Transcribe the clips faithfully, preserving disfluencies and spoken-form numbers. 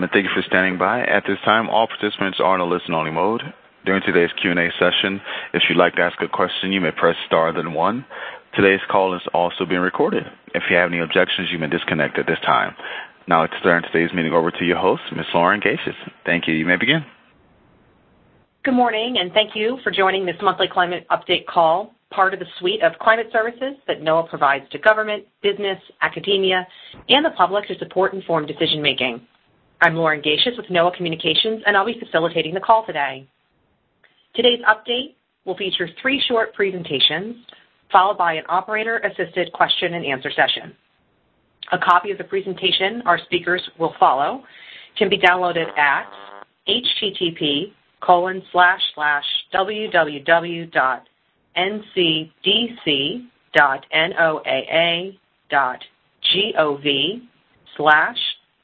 Thank you for standing by. At this time, all participants are in a listen-only mode. During today's Q and A session, if you'd like to ask a question, you may press star then one. Today's call is also being recorded. If you have any objections, you may disconnect at this time. Now, let's turn today's meeting over to your host, Miz Lauren Gacious. Thank you. You may begin. Good morning, and thank you for joining this monthly climate update call, part of the suite of climate services that NOAA provides to government, business, academia, and the public to support informed decision-making. I'm Lauren Gacious with NOAA Communications, and I'll be facilitating the call today. Today's update will feature three short presentations, followed by an operator-assisted question and answer session. A copy of the presentation our speakers will follow can be downloaded at http colon slash slash www dot ncdc dot noaa dot gov slash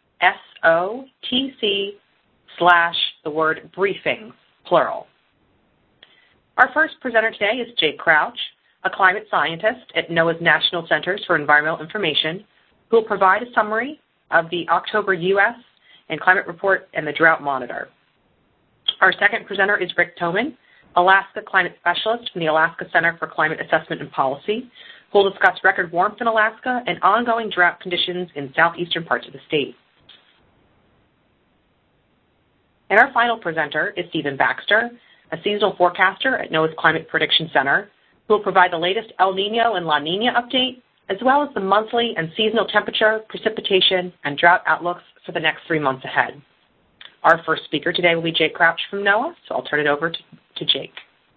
SOTC slash the word briefings, plural. Our first presenter today is Jake Crouch, a climate scientist at NOAA's National Centers for Environmental Information, who will provide a summary of the October U S and Climate Report and the Drought Monitor. Our second presenter is Rick Toman, Alaska Climate Specialist from the Alaska Center for Climate Assessment and Policy, who will discuss record warmth in Alaska and ongoing drought conditions in southeastern parts of the state. And our final presenter is Stephen Baxter, a seasonal forecaster at NOAA's Climate Prediction Center, who will provide the latest El Nino and La Nina update, as well as the monthly and seasonal temperature, precipitation, and drought outlooks for the next three months ahead. Our first speaker today will be Jake Crouch from NOAA, so I'll turn it over to, to Jake.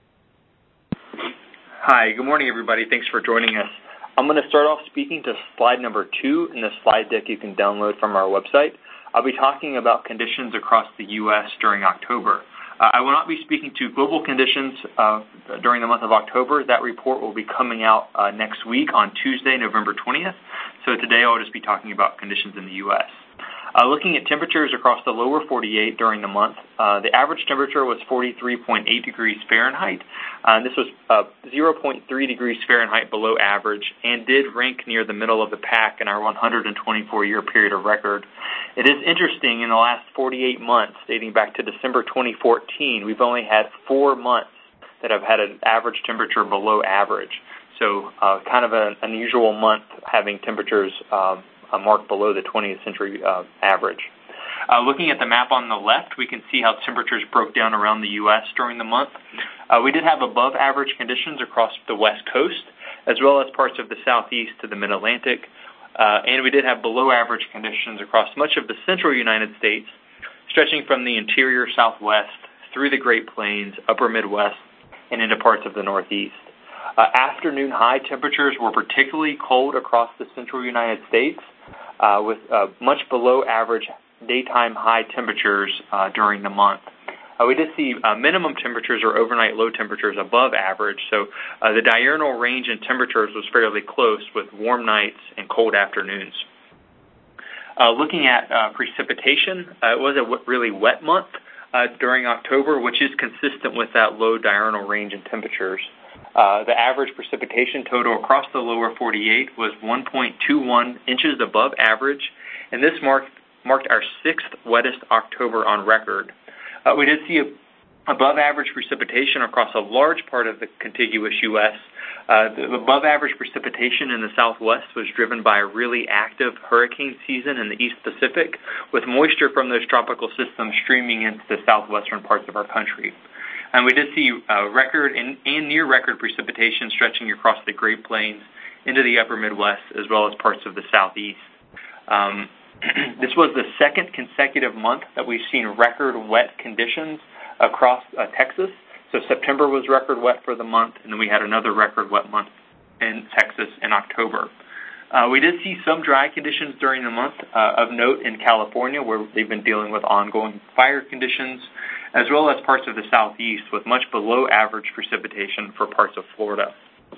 Hi, good morning, everybody. Thanks for joining us. I'm going to start off speaking to slide number two in the slide deck you can download from our website. I'll be talking about conditions across the U S during October. Uh, I will not be speaking to global conditions uh, during the month of October. That report will be coming out uh, next week on Tuesday, November twentieth. So today I'll just be talking about conditions in the U S Uh, looking at temperatures across the lower forty-eight during the month, uh, the average temperature was forty-three point eight degrees Fahrenheit. Uh, this was uh, zero point three degrees Fahrenheit below average and did rank near the middle of the pack in our one hundred twenty-four year period of record. It is interesting, in the last forty-eight months, dating back to December twenty fourteen, we've only had four months that have had an average temperature below average. So uh, kind of an unusual month having temperatures um, a mark below the twentieth century uh, average. Uh, looking at the map on the left, we can see how temperatures broke down around the U S during the month. Uh, we did have above average conditions across the west coast, as well as parts of the southeast to the mid-Atlantic, uh, and we did have below average conditions across much of the central United States, stretching from the interior southwest through the Great Plains, upper Midwest, and into parts of the northeast. Uh, afternoon high temperatures were particularly cold across the central United States, uh, with uh, much below average daytime high temperatures uh, during the month. Uh, we did see uh, minimum temperatures or overnight low temperatures above average, so uh, the diurnal range in temperatures was fairly close with warm nights and cold afternoons. Uh, looking at uh, precipitation, uh, it was a w- really wet month uh, during October, which is consistent with that low diurnal range in temperatures. Uh, the average precipitation total across the lower forty-eight was one point two one inches above average, and this marked, marked our sixth wettest October on record. Uh, we did see a, above average precipitation across a large part of the contiguous U S Uh, the above average precipitation in the southwest was driven by a really active hurricane season in the East Pacific, with moisture from those tropical systems streaming into the southwestern parts of our country. And we did see uh, record and, and near record precipitation stretching across the Great Plains into the upper Midwest, as well as parts of the southeast. Um, this was the second consecutive month that we've seen record wet conditions across uh, Texas. So September was record wet for the month, and then we had another record wet month in Texas in October. Uh, we did see some dry conditions during the month, uh, of note in California, where they've been dealing with ongoing fire conditions, as well as parts of the southeast with much below average precipitation for parts of Florida.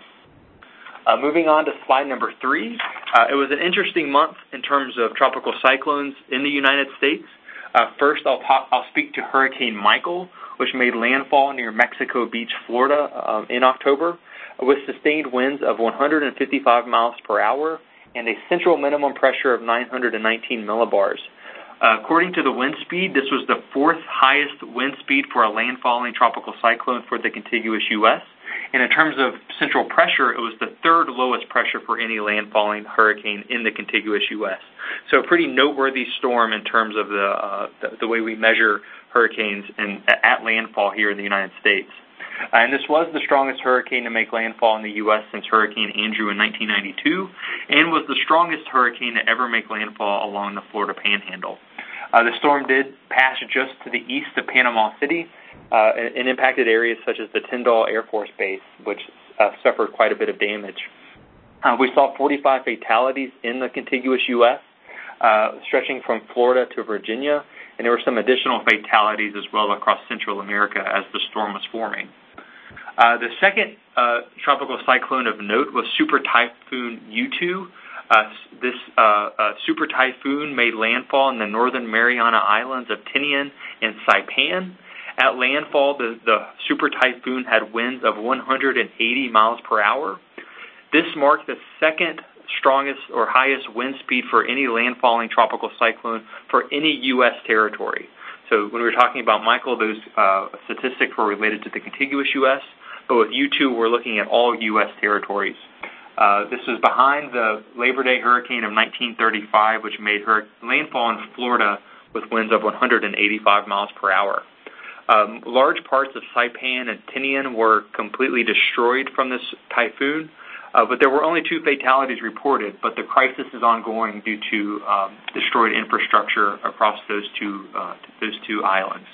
Uh, moving on to slide number three, uh, it was an interesting month in terms of tropical cyclones in the United States. Uh, first, I'll, talk, I'll speak to Hurricane Michael, which made landfall near Mexico Beach, Florida, uh, in October, with sustained winds of one hundred fifty-five miles per hour and a central minimum pressure of nine hundred nineteen millibars. Uh, according to the wind speed, this was the fourth highest wind speed for a landfalling tropical cyclone for the contiguous U S And in terms of central pressure, it was the third lowest pressure for any landfalling hurricane in the contiguous U S So a pretty noteworthy storm in terms of the uh, the, the way we measure hurricanes in, at landfall here in the United States. Uh, and this was the strongest hurricane to make landfall in the U S since Hurricane Andrew in nineteen ninety-two, and was the strongest hurricane to ever make landfall along the Florida Panhandle. Uh, the storm did pass just to the east of Panama City uh, and impacted areas such as the Tyndall Air Force Base, which uh, suffered quite a bit of damage. Uh, we saw forty-five fatalities in the contiguous U S, uh, stretching from Florida to Virginia, and there were some additional fatalities as well across Central America as the storm was forming. Uh, the second uh, tropical cyclone of note was Super Typhoon Yutu. Uh, this uh, uh, super typhoon made landfall in the northern Mariana Islands of Tinian and Saipan. At landfall, the, the super typhoon had winds of one hundred eighty miles per hour. This marked the second strongest or highest wind speed for any landfalling tropical cyclone for any U S territory. So when we were talking about Michael, those uh, statistics were related to the contiguous U S, but with U two, we're looking at all U S territories. Uh, this was behind the Labor Day hurricane of nineteen thirty-five, which made her landfall in Florida with winds of one hundred eighty-five miles per hour. Um, large parts of Saipan and Tinian were completely destroyed from this typhoon, uh, but there were only two fatalities reported, but the crisis is ongoing due to um, destroyed infrastructure across those two, uh, those two islands.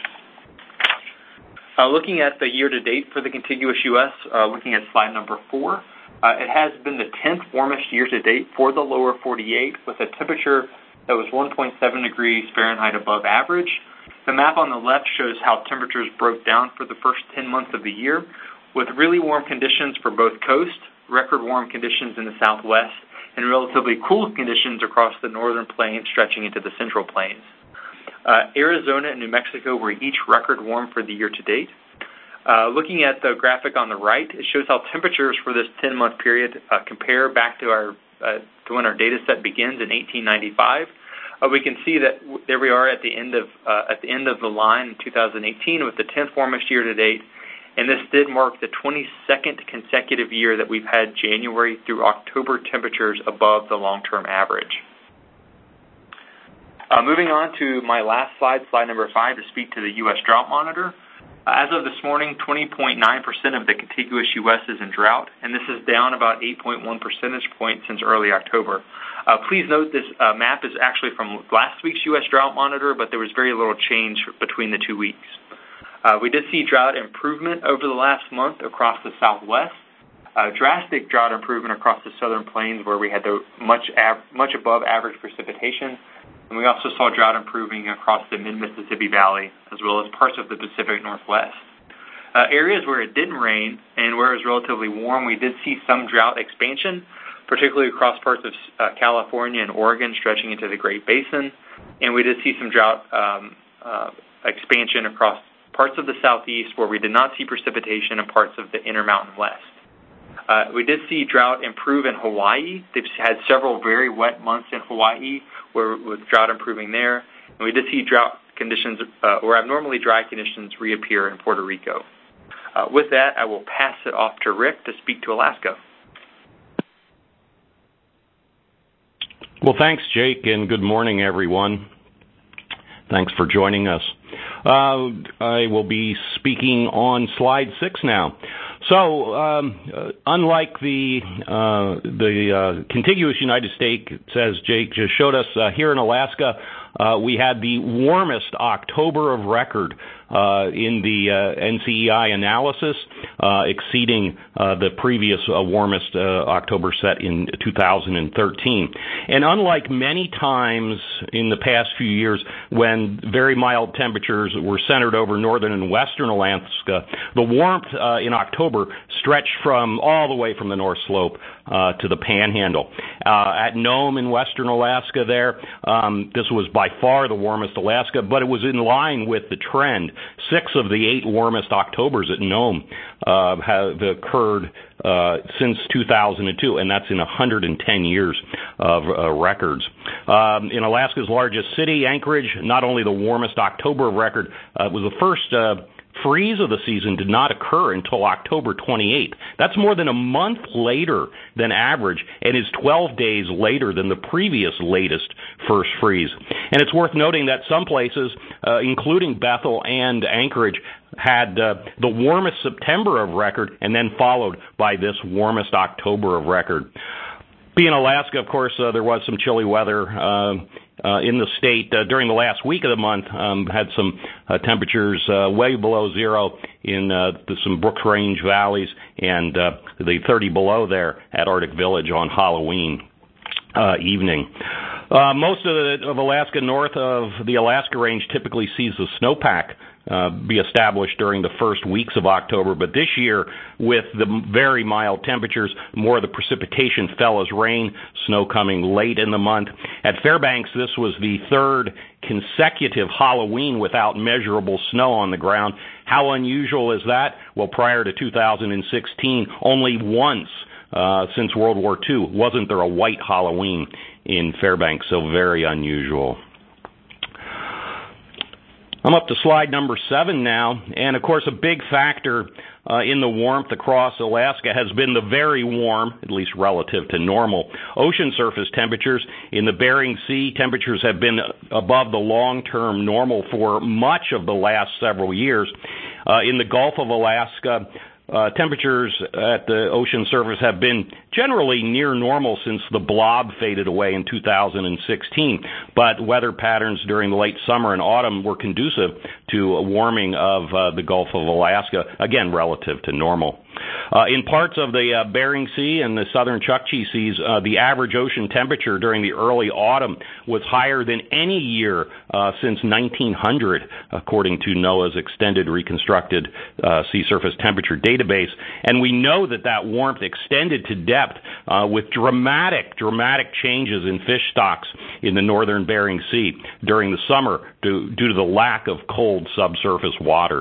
Uh, looking at the year-to-date for the contiguous U S, uh, looking at slide number four, Uh, it has been the tenth warmest year-to-date for the lower forty-eight, with a temperature that was one point seven degrees Fahrenheit above average. The map on the left shows how temperatures broke down for the first ten months of the year, with really warm conditions for both coasts, record warm conditions in the southwest, and relatively cool conditions across the northern plains stretching into the central plains. Uh, Arizona and New Mexico were each record warm for the year-to-date. Uh, looking at the graphic on the right, it shows how temperatures for this ten-month period uh, compare back to our uh, to when our data set begins in eighteen ninety-five. Uh, we can see that w- there we are at the end of uh, at the end of the line in two thousand eighteen with the tenth warmest year to date, and this did mark the twenty-second consecutive year that we've had January through October temperatures above the long-term average. Uh, moving on to my last slide, slide number five, to speak to the U S Drought Monitor. As of this morning, twenty point nine percent of the contiguous U S is in drought, and this is down about eight point one percentage points since early October. Uh, please note this uh, map is actually from last week's U S Drought Monitor, but there was very little change between the two weeks. Uh, we did see drought improvement over the last month across the southwest, uh, drastic drought improvement across the southern plains where we had the much, av- much above average precipitation. And we also saw drought improving across the mid-Mississippi Valley, as well as parts of the Pacific Northwest. Uh, areas where it didn't rain and where it was relatively warm, we did see some drought expansion, particularly across parts of uh, California and Oregon stretching into the Great Basin. And we did see some drought um, uh, expansion across parts of the southeast where we did not see precipitation and parts of the Intermountain West. Uh, we did see drought improve in Hawaii. They've had several very wet months in Hawaii where, with drought improving there. And we did see drought conditions uh, or abnormally dry conditions reappear in Puerto Rico. Uh, with that, I will pass it off to Rick to speak to Alaska. Well, thanks, Jake, and good morning, everyone. Thanks for joining us. Uh, I will be speaking on slide six now. So, um, uh, unlike the uh, the uh, contiguous United States, as Jake just showed us, uh, here in Alaska, uh, we had the warmest October of record uh, in the uh, N C E I analysis, uh, exceeding uh, the previous uh, warmest uh, October set in two thousand thirteen. And unlike many times in the past few years when very mild temperatures were centered over northern and western Alaska, the warmth uh, in October stretched from all the way from the North Slope uh, to the Panhandle. Uh, at Nome in western Alaska there, um, this was by far the warmest Alaska, but it was in line with the trend. Six of the eight warmest Octobers at Nome uh, have occurred uh, since two thousand two, and that's in one hundred ten years of uh, records. Um, in Alaska's largest city, Anchorage, not only the warmest October of record, uh, it was the first uh, freeze of the season did not occur until October twenty-eighth. That's more than a month later than average and is twelve days later than the previous latest first freeze. And it's worth noting that some places, uh, including Bethel and Anchorage, had uh, the warmest September of record and then followed by this warmest October of record. Being Alaska, of course, uh, there was some chilly weather uh, uh, in the state uh, during the last week of the month. Um, had some uh, temperatures uh, way below zero in uh, the, some Brooks Range valleys and uh, the thirty below there at Arctic Village on Halloween uh, evening. Uh, most of, the, of Alaska north of the Alaska Range typically sees the snowpack Uh, be established during the first weeks of October, but this year, with the very mild temperatures, more of the precipitation fell as rain, snow coming late in the month. At Fairbanks, this was the third consecutive Halloween without measurable snow on the ground. How unusual is that? Well, prior to two thousand sixteen, only once uh, since World War Two wasn't there a white Halloween in Fairbanks, so very unusual. I'm up to slide number seven now, and of course a big factor uh, in the warmth across Alaska has been the very warm, at least relative to normal, ocean surface temperatures. In the Bering Sea, temperatures have been above the long-term normal for much of the last several years. Uh, in the Gulf of Alaska, Uh, temperatures at the ocean surface have been generally near normal since the blob faded away in two thousand sixteen, but weather patterns during the late summer and autumn were conducive to a warming of uh, the Gulf of Alaska, again relative to normal. Uh, in parts of the uh, Bering Sea and the southern Chukchi Seas, uh, the average ocean temperature during the early autumn was higher than any year uh, since nineteen hundred, according to NOAA's extended reconstructed uh, sea surface temperature database. And we know that that warmth extended to depth uh, with dramatic, dramatic changes in fish stocks in the northern Bering Sea during the summer due, due to the lack of cold subsurface water.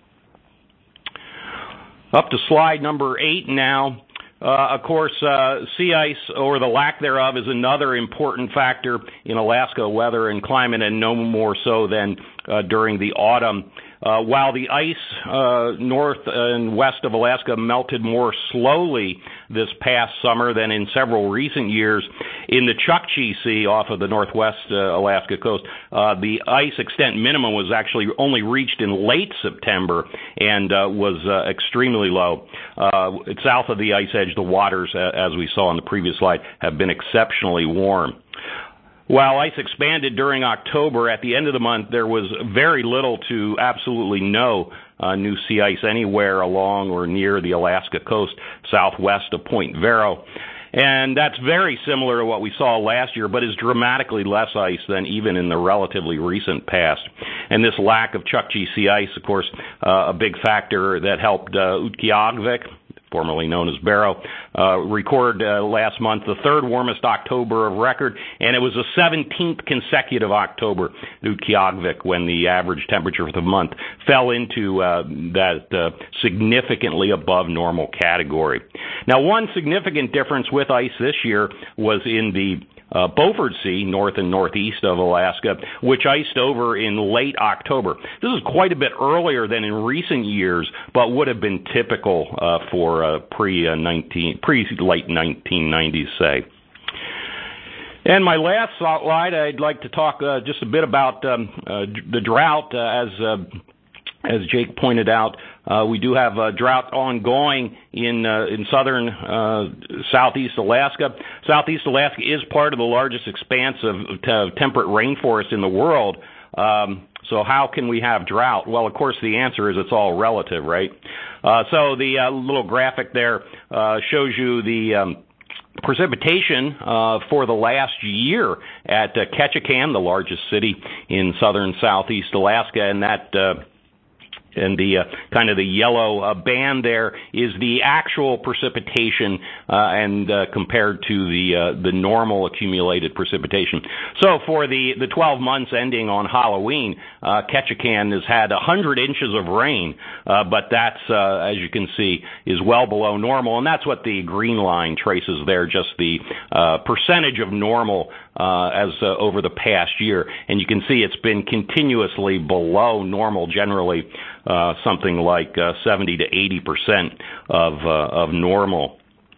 Up to slide number eight now. Uh, of course, uh, sea ice, or the lack thereof, is another important factor in Alaska weather and climate, and no more so than uh, during the autumn. Uh, while the ice uh, north and west of Alaska melted more slowly this past summer than in several recent years, in the Chukchi Sea off of the northwest uh, Alaska coast, uh, the ice extent minimum was actually only reached in late September and uh, was uh, extremely low. Uh, south of the ice edge, the waters, uh, as we saw on the previous slide, have been exceptionally warm. While ice expanded during October, at the end of the month, there was very little to absolutely no uh, new sea ice anywhere along or near the Alaska coast, southwest of Point Vero. And that's very similar to what we saw last year, but is dramatically less ice than even in the relatively recent past. And this lack of Chukchi sea ice, of course, uh, a big factor that helped uh, Utqiagvik, formerly known as Barrow, uh, record uh, last month the third warmest October of record, and it was the seventeenth consecutive October, Utqiagvik, when the average temperature for the month fell into uh, that uh, significantly above normal category. Now, one significant difference with ice this year was in the Uh, Beaufort Sea, north and northeast of Alaska, which iced over in late October. This is quite a bit earlier than in recent years, but would have been typical uh, for uh, pre uh, nineteen pre late nineteen nineties, say. And my last slide, I'd like to talk uh, just a bit about um, uh, the drought, uh, as uh, as Jake pointed out. Uh, we do have a drought ongoing in uh, in southern uh, southeast Alaska. Southeast Alaska is part of the largest expanse of t- temperate rainforest in the world. Um, so how can we have drought? Well, of course, the answer is it's all relative, right? Uh, so the uh, little graphic there uh, shows you the um, precipitation uh, for the last year at uh, Ketchikan, the largest city in southern southeast Alaska, and that uh, And the uh, kind of the yellow uh, band there is the actual precipitation, uh, and uh, compared to the uh, the normal accumulated precipitation. So for the, the twelve months ending on Halloween, uh, Ketchikan has had one hundred inches of rain, uh, but that's, uh, as you can see, is well below normal, and that's what the green line traces there, just the uh, percentage of normal uh, as uh, over the past year. And you can see it's been continuously below normal generally. Uh, something like uh, seventy to eighty percent of uh, of normal.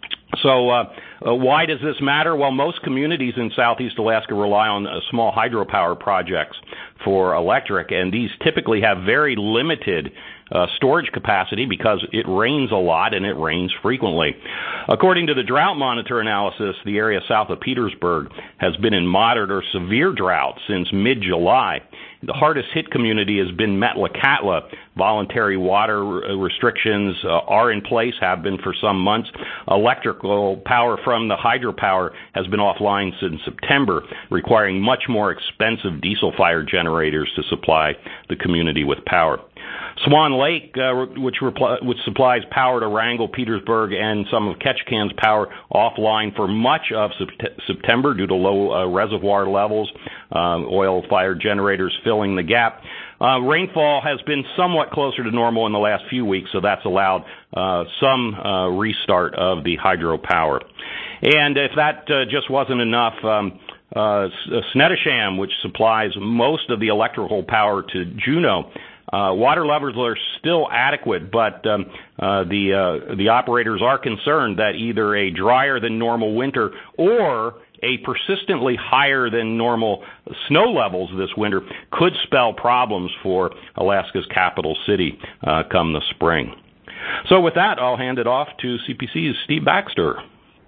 So uh, uh, why does this matter? Well, most communities in Southeast Alaska rely on uh, small hydropower projects for electric, and these typically have very limited uh, storage capacity because it rains a lot and it rains frequently. According to the Drought Monitor analysis, the area south of Petersburg has been in moderate or severe drought since mid-July. The hardest hit community has been Metlakatla. Voluntary water restrictions uh, are in place, have been for some months. Electrical power from the hydropower has been offline since September, requiring much more expensive diesel-fired generators to supply the community with power. Swan Lake, uh, which, repl- which supplies power to Wrangell, Petersburg, and some of Ketchikan's power, offline for much of sept- September due to low uh, reservoir levels, uh, oil-fired generators filling the gap. Uh, rainfall has been somewhat closer to normal in the last few weeks, so that's allowed uh, some uh, restart of the hydropower. And if that uh, just wasn't enough, um, uh, Snettisham, which supplies most of the electrical power to Juneau, Uh, water levels are still adequate, but um, uh, the uh, the operators are concerned that either a drier than normal winter or a persistently higher than normal snow levels this winter could spell problems for Alaska's capital city uh, come the spring. So with that, I'll hand it off to C P C's Steve Baxter.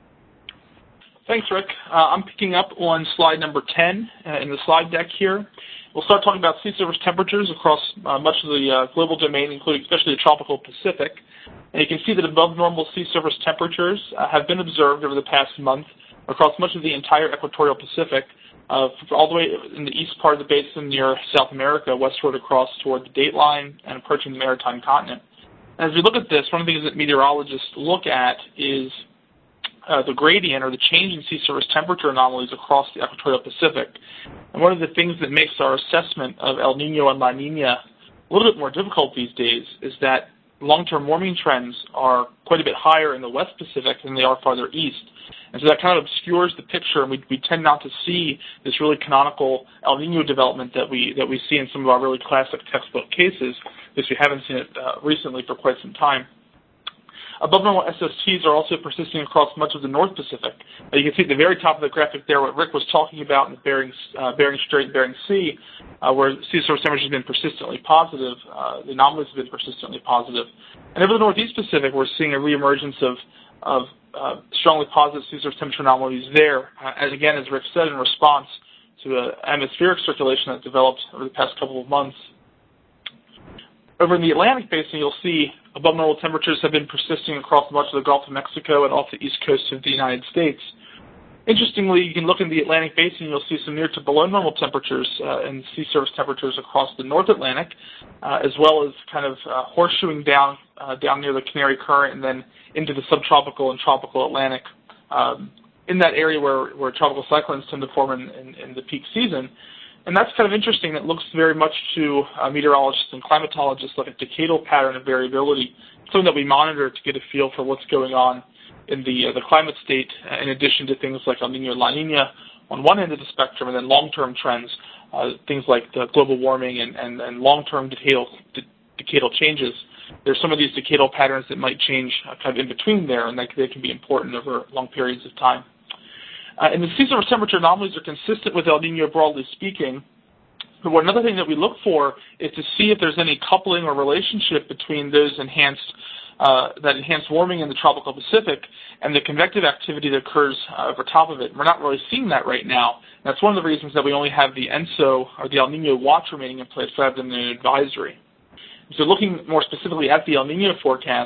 Thanks, Rick. Uh, I'm picking up on slide number ten uh, in the slide deck here. We'll start talking about sea surface temperatures across uh, much of the uh, global domain, including especially the tropical Pacific. And you can see that above normal sea surface temperatures uh, have been observed over the past month across much of the entire equatorial Pacific, uh, all the way in the east part of the basin near South America, westward across toward the dateline and approaching the maritime continent. And as we look at this, one of the things that meteorologists look at is Uh, the gradient or the change in sea surface temperature anomalies across the equatorial Pacific. And one of the things that makes our assessment of El Nino and La Nina a little bit more difficult these days is that long-term warming trends are quite a bit higher in the West Pacific than they are farther east. And so that kind of obscures the picture, and we, we tend not to see this really canonical El Nino development that we that we see in some of our really classic textbook cases, because we haven't seen it uh, recently for quite some time. Above normal S S Ts are also persisting across much of the North Pacific. Uh, you can see at the very top of the graphic there what Rick was talking about in the Bering, uh, Bering Strait and Bering Sea, uh, where sea surface temperatures have been persistently positive. Uh, the anomalies have been persistently positive. And over the Northeast Pacific, we're seeing a reemergence of, of uh, strongly positive sea surface temperature anomalies there, uh, as again, as Rick said, in response to an atmospheric circulation that developed over the past couple of months. Over in the Atlantic Basin, you'll see above normal temperatures have been persisting across much of the Gulf of Mexico and off the east coast of the United States. Interestingly, you can look in the Atlantic Basin, you'll see some near to below normal temperatures uh, and sea surface temperatures across the North Atlantic, uh, as well as kind of uh, horseshoeing down uh, down near the Canary Current and then into the subtropical and tropical Atlantic. Um, in that area where, where tropical cyclones tend to form in, in, in the peak season. And that's kind of interesting. It looks very much to uh, meteorologists and climatologists like a decadal pattern of variability, something that we monitor to get a feel for what's going on in the uh, the climate state, uh, in addition to things like El Nino and La Nina on one end of the spectrum, and then long-term trends, uh, things like the global warming and, and, and long-term decadal, de- decadal changes. There's some of these decadal patterns that might change uh, kind of in between there, and that they can be important over long periods of time. Uh, and the sea surface temperature anomalies are consistent with El Nino broadly speaking. But one another thing that we look for is to see if there's any coupling or relationship between those enhanced, uh, that enhanced warming in the tropical Pacific and the convective activity that occurs uh, over top of it. We're not really seeing that right now. And that's one of the reasons that we only have the ENSO, or the El Nino watch, remaining in place rather than an advisory. So looking more specifically at the El Nino forecast,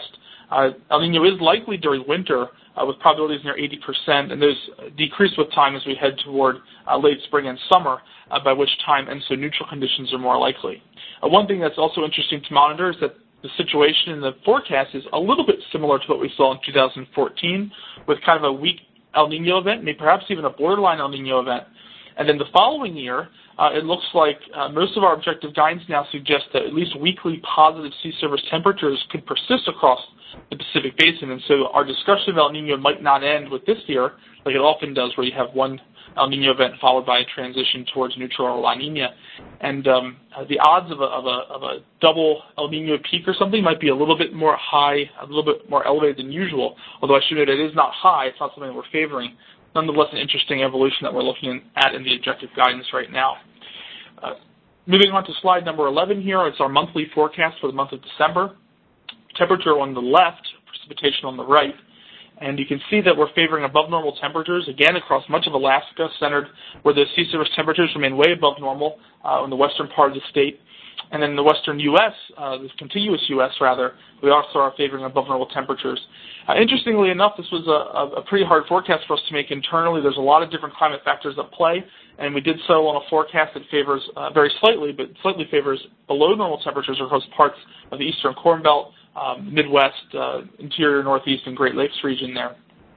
Uh, El Nino is likely during winter, uh, with probabilities near eighty percent, and those decrease with time as we head toward uh, late spring and summer, uh, by which time E N S O neutral conditions are more likely. Uh, one thing that's also interesting to monitor is that the situation in the forecast is a little bit similar to what we saw in two thousand fourteen, with kind of a weak El Nino event, maybe perhaps even a borderline El Nino event. And then the following year, uh, it looks like uh, most of our objective guidance now suggests that at least weekly positive sea surface temperatures could persist across the Pacific Basin. And so our discussion of El Nino might not end with this year, like it often does, where you have one El Nino event followed by a transition towards neutral or La Nina. And um, the odds of a, of, a, of a double El Nino peak or something might be a little bit more high, a little bit more elevated than usual, although I should note it is not high. It's not something that we're favoring. Nonetheless, an interesting evolution that we're looking at in the objective guidance right now. Uh, moving on to slide number eleven here, it's our monthly forecast for the month of December. Temperature on the left, precipitation on the right. And you can see that we're favoring above normal temperatures, again, across much of Alaska, centered where the sea surface temperatures remain way above normal uh, in the western part of the state. And then in the western U S, uh, the contiguous U S rather, we also are favoring above normal temperatures. Uh, interestingly enough, this was a, a pretty hard forecast for us to make internally. There's a lot of different climate factors at play, and we did so on a forecast that favors, uh, very slightly, but slightly favors below normal temperatures across parts of the eastern Corn Belt, um, Midwest, uh, interior Northeast, and Great Lakes region there.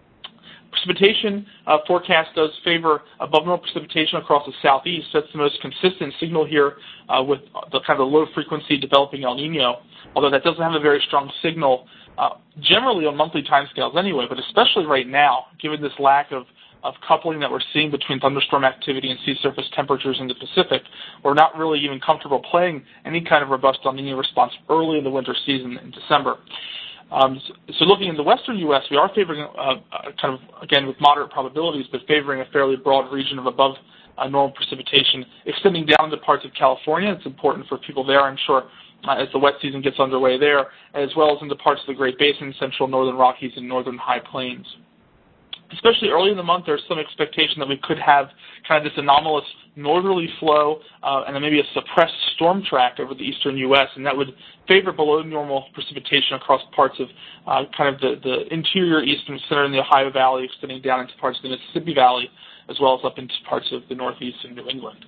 Precipitation uh, forecast does favor above normal precipitation across the southeast. That's the most consistent signal here uh, with the kind of low frequency developing El Nino, although that doesn't have a very strong signal uh, generally on monthly timescales anyway, but especially right now, given this lack of, of coupling that we're seeing between thunderstorm activity and sea surface temperatures in the Pacific, we're not really even comfortable playing any kind of robust El Nino response early in the winter season in December. Um, so, so looking in the western U S, we are favoring, uh, kind of, again, with moderate probabilities, but favoring a fairly broad region of above uh, normal precipitation, extending down to parts of California. It's important for people there, I'm sure, uh, as the wet season gets underway there, as well as into parts of the Great Basin, central northern Rockies, and northern High Plains. Especially early in the month, there's some expectation that we could have kind of this anomalous northerly flow uh, and then maybe a suppressed storm track over the eastern U S, and that would favor below normal precipitation across parts of uh, kind of the, the interior eastern center in the Ohio Valley, extending down into parts of the Mississippi Valley, as well as up into parts of the Northeast and New England.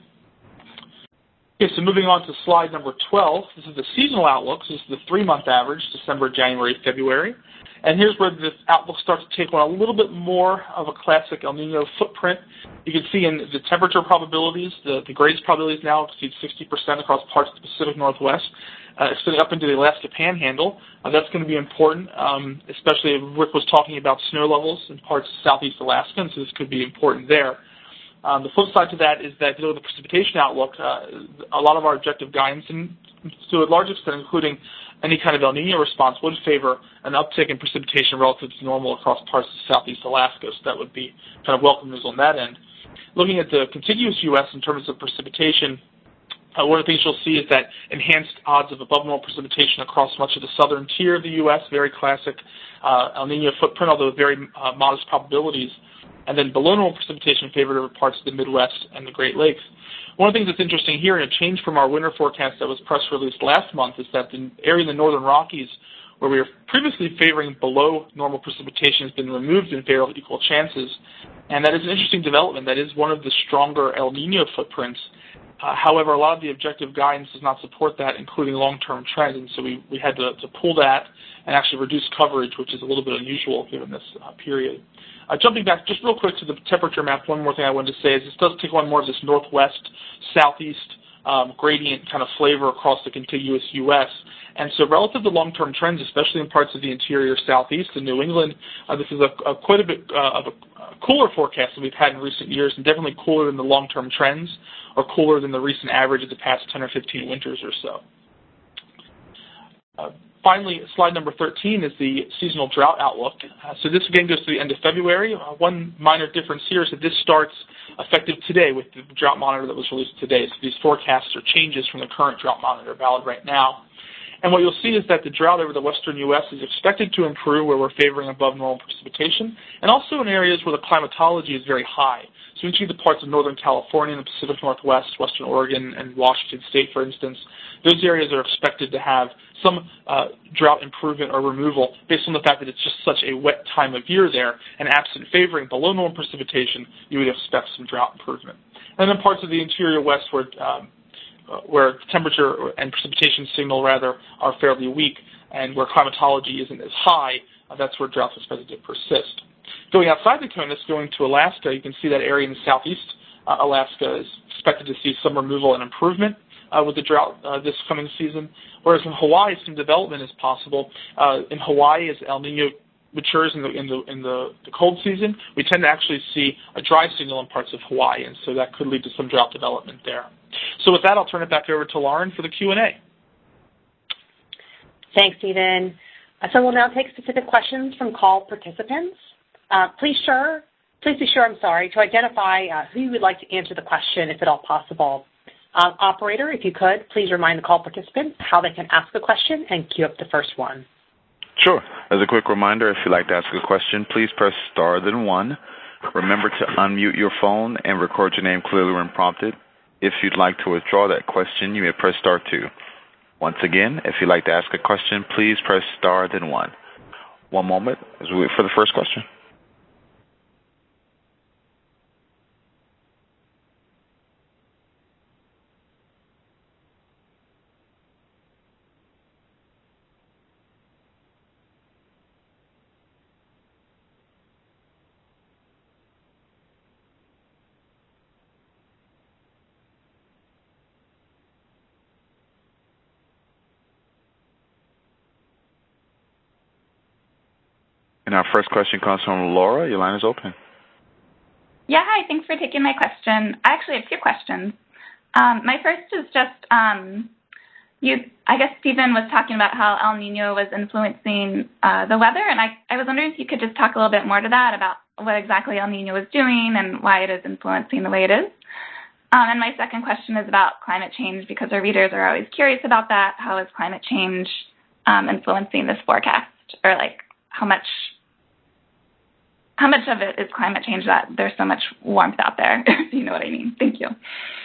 Okay, so moving on to slide number twelve, this is the seasonal outlook. This is the three-month average, December, January, February. And here's where this outlook starts to take on a little bit more of a classic El Nino footprint. You can see in the temperature probabilities, the, the grace probabilities now exceed sixty percent across parts of the Pacific Northwest, uh, extending up into the Alaska Panhandle. Uh, that's going to be important, um, especially if Rick was talking about snow levels in parts of southeast Alaska, and so this could be important there. Um, the flip side to that is that if you look at the precipitation outlook, uh, a lot of our objective guidance, and to a large extent including any kind of El Nino response, would favor an uptick in precipitation relative to normal across parts of southeast Alaska. So that would be kind of welcome news on that end. Looking at the contiguous U S in terms of precipitation, uh, one of the things you'll see is that enhanced odds of above normal precipitation across much of the southern tier of the U S, very classic uh, El Nino footprint, although very uh, modest probabilities. And then below normal precipitation favored over parts of the Midwest and the Great Lakes. One of the things that's interesting here, and a change from our winter forecast that was press released last month, is that the area in the northern Rockies, where we were previously favoring below normal precipitation, has been removed in favor of equal chances. And that is an interesting development. That is one of the stronger El Nino footprints. Uh, however, a lot of the objective guidance does not support that, including long-term trends, and so we, we had to, to pull that and actually reduce coverage, which is a little bit unusual given this uh, period. Uh, jumping back just real quick to the temperature map, one more thing I wanted to say is this does take on more of this northwest, southeast um, gradient kind of flavor across the contiguous U S. And so relative to long-term trends, especially in parts of the interior southeast and New England, uh, this is a, a quite a bit uh, of a uh, cooler forecast than we've had in recent years, and definitely cooler than the long-term trends, or cooler than the recent average of the past ten or fifteen winters or so. Uh, Finally, slide number thirteen is the seasonal drought outlook. Uh, so this again goes to the end of February. Uh, one minor difference here is that this starts effective today with the drought monitor that was released today. So these forecasts are changes from the current drought monitor valid right now. And what you'll see is that the drought over the western U S is expected to improve where we're favoring above normal precipitation, and also in areas where the climatology is very high. So you can see the parts of Northern California and the Pacific Northwest, Western Oregon, and Washington State, for instance. Those areas are expected to have some uh, drought improvement or removal based on the fact that it's just such a wet time of year there, and absent favoring below normal precipitation, you would expect some drought improvement. And then parts of the interior west where, um, uh, where temperature and precipitation signal, rather, are fairly weak, and where climatology isn't as high, uh, that's where droughts are expected to persist. Going outside the CONUS, going to Alaska, you can see that area in the southeast. Uh, Alaska is expected to see some removal and improvement uh, with the drought uh, this coming season, whereas in Hawaii, some development is possible. Uh, in Hawaii, as El Nino matures in the in the in the, the cold season, we tend to actually see a dry signal in parts of Hawaii, and so that could lead to some drought development there. So with that, I'll turn it back over to Lauren for the Q and A. Thanks, Stephen. Uh, so we'll now take specific questions from call participants. Uh, please sure, please be sure, I'm sorry, to identify uh, who you would like to answer the question, if at all possible. Uh, operator, if you could, please remind the call participants how they can ask a question and queue up the first one. Sure. As a quick reminder, if you'd like to ask a question, please press star then one. Remember to unmute your phone and record your name clearly when prompted. If you'd like to withdraw that question, you may press star two. Once again, if you'd like to ask a question, please press star then one. One moment as we wait for the first question. And our first question comes from Laura. Your line is open. Yeah, hi. Thanks for taking my question. I actually have two questions. Um, my first is just, um, you. I guess Stephen was talking about how El Nino was influencing uh, the weather, and I, I was wondering if you could just talk a little bit more to that about what exactly El Nino is doing and why it is influencing the way it is. Um, and my second question is about climate change, because our readers are always curious about that. How is climate change um, influencing this forecast, or like how much? How much of it is climate change that there's so much warmth out there, if you know what I mean? Thank you.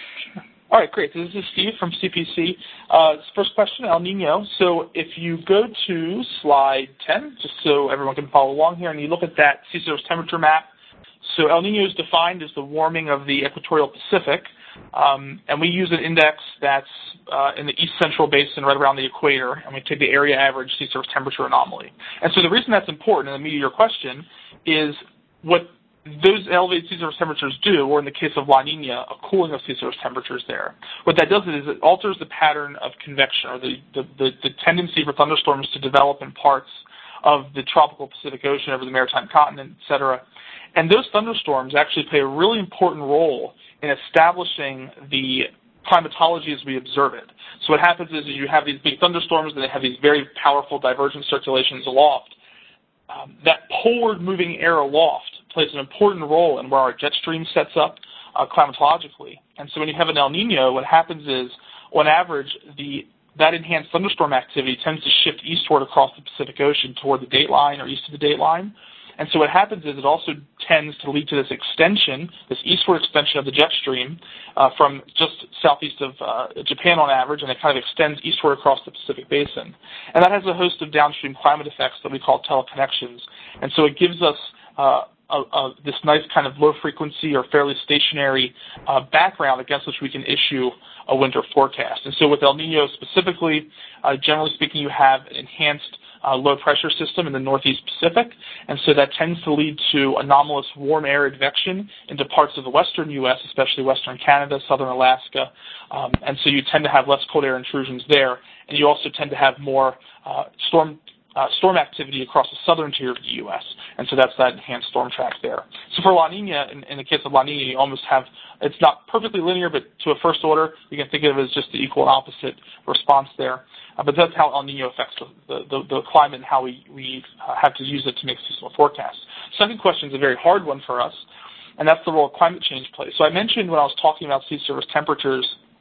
All right, great. This is Steve from C P C. Uh, first question, El Nino. So if you go to slide ten, just so everyone can follow along here, and you look at that sea surface temperature map, so El Nino is defined as the warming of the equatorial Pacific, um, and we use an index that's uh, in the east central basin right around the equator, and we take the area average sea surface temperature anomaly. And so the reason that's important, and the meat of your question, is what those elevated sea surface temperatures do, or in the case of La Nina, a cooling of sea surface temperatures there. What that does is it alters the pattern of convection, or the, the, the, the tendency for thunderstorms to develop in parts of the tropical Pacific Ocean over the maritime continent, et cetera. And those thunderstorms actually play a really important role in establishing the climatology as we observe it. So what happens is, is you have these big thunderstorms, and they have these very powerful divergent circulations aloft. Um, that poleward moving air aloft plays an important role in where our jet stream sets up uh, climatologically. And so when you have an El Nino, what happens is, on average, the that enhanced thunderstorm activity tends to shift eastward across the Pacific Ocean toward the dateline or east of the dateline. And so what happens is it also tends to lead to this extension, this eastward extension of the jet stream uh, from just southeast of uh, Japan on average, and it kind of extends eastward across the Pacific Basin. And that has a host of downstream climate effects that we call teleconnections. And so it gives us uh, a, a, this nice kind of low frequency or fairly stationary uh, background against which we can issue a winter forecast. And so with El Nino specifically, uh, generally speaking, you have enhanced Uh, low pressure system in the northeast Pacific, and so that tends to lead to anomalous warm air advection into parts of the western U S, especially western Canada, southern Alaska, um, and so you tend to have less cold air intrusions there, and you also tend to have more uh, storm uh, storm activity across the southern tier of the U S, and so that's that enhanced storm track there. So for La Nina, in, in the case of La Nina, you almost have, it's not perfectly linear, but to a first order, you can think of it as just the equal and opposite response there. Uh, but that's how El Nino affects the, the, the climate and how we, we uh, have to use it to make seasonal forecasts. Second question is a very hard one for us, and that's the role climate change plays. So I mentioned when I was talking about sea surface temperatures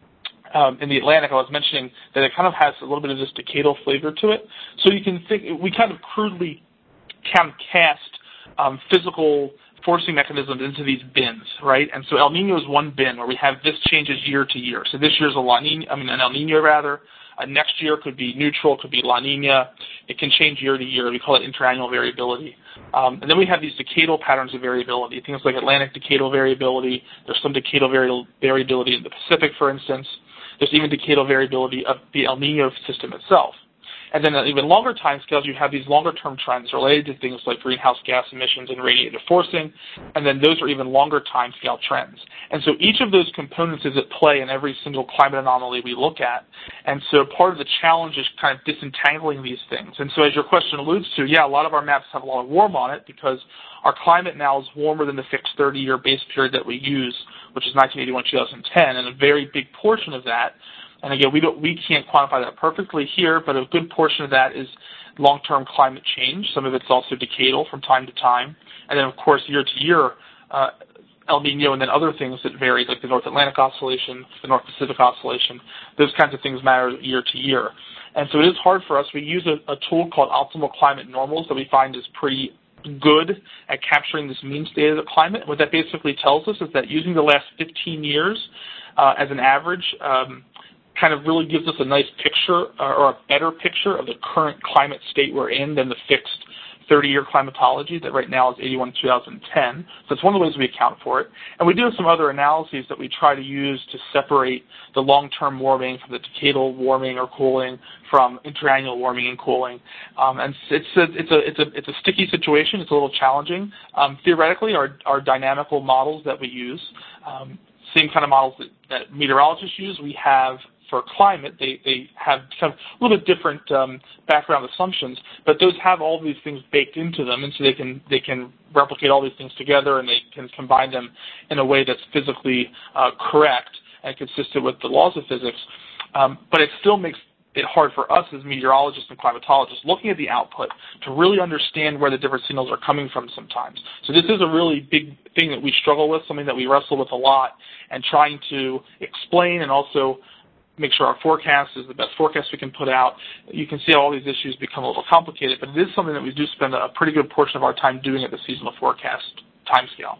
um, in the Atlantic, I was mentioning that it kind of has a little bit of this decadal flavor to it. So you can think, we kind of crudely can cast um, physical forcing mechanisms into these bins, right? And so El Nino is one bin where we have this changes year to year. So this year's a La Nina, I mean an El Nino rather. Uh, next year could be neutral, could be La Nina. It can change year to year. We call it interannual variability. Um, and then we have these decadal patterns of variability, things like Atlantic decadal variability. There's some decadal vari- variability in the Pacific, for instance. There's even decadal variability of the El Nino system itself. And then even longer time scales, you have these longer-term trends related to things like greenhouse gas emissions and radiative forcing, and then those are even longer time scale trends. And so each of those components is at play in every single climate anomaly we look at. And so part of the challenge is kind of disentangling these things. And so as your question alludes to, yeah, a lot of our maps have a lot of warm on it because our climate now is warmer than the fixed thirty-year base period that we use, which is nineteen eighty-one to two thousand ten, and a very big portion of that, and again, we don't, we can't quantify that perfectly here, but a good portion of that is long-term climate change. Some of it's also decadal from time to time. And then, of course, year to year, uh, El Nino and then other things that vary, like the North Atlantic Oscillation, the North Pacific Oscillation. Those kinds of things matter year to year. And so it is hard for us. We use a, a tool called Optimal Climate Normals that we find is pretty good at capturing this mean state of the climate. What that basically tells us is that using the last fifteen years uh, as an average, um, kind of really gives us a nice picture uh, or a better picture of the current climate state we're in than the fixed thirty-year climatology that right now is eighty-one to two thousand ten. So it's one of the ways we account for it. And we do have some other analyses that we try to use to separate the long-term warming from the decadal warming or cooling from interannual warming and cooling. Um, and it's a, it's, a, it's, a, it's a sticky situation. It's a little challenging. Um, theoretically, our, our dynamical models that we use, um, same kind of models that, that meteorologists use, we have for climate. They, they have some a little bit different um, background assumptions, but those have all these things baked into them, and so they can they can replicate all these things together, and they can combine them in a way that's physically uh, correct and consistent with the laws of physics. Um, but it still makes it hard for us as meteorologists and climatologists looking at the output to really understand where the different signals are coming from sometimes. So this is a really big thing that we struggle with, something that we wrestle with a lot, and trying to explain and also make sure our forecast is the best forecast we can put out. You can see how all these issues become a little complicated, but it is something that we do spend a pretty good portion of our time doing at the seasonal forecast timescale.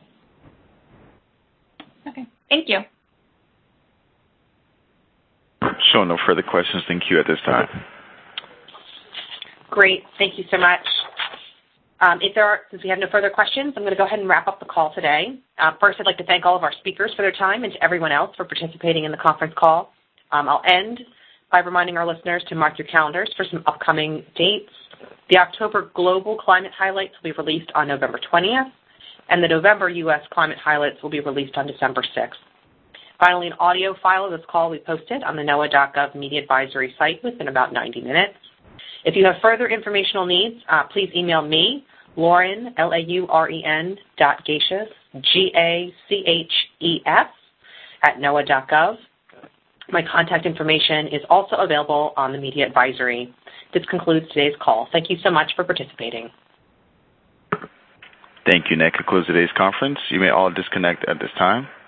Okay, thank you. Showing no further questions in queue at this time. Great, thank you so much. Um, if there are, since we have no further questions, I'm going to go ahead and wrap up the call today. Uh, first, I'd like to thank all of our speakers for their time and to everyone else for participating in the conference call. Um, I'll end by reminding our listeners to mark your calendars for some upcoming dates. The October Global Climate Highlights will be released on November twentieth, and the November U S Climate Highlights will be released on December sixth. Finally, an audio file of this call will be posted on the NOAA dot gov Media Advisory site within about ninety minutes. If you have further informational needs, uh, please email me, Lauren, L A U R E N, dot Gaches, G A C H E S, at NOAA dot gov. My contact information is also available on the Media Advisory. This concludes today's call. Thank you so much for participating. Thank you. That concludes today's conference. You may all disconnect at this time.